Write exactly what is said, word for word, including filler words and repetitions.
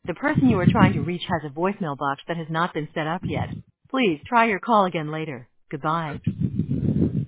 The person you are trying to reach has a voicemail box that has not been set up yet. Please try your call again later. Goodbye.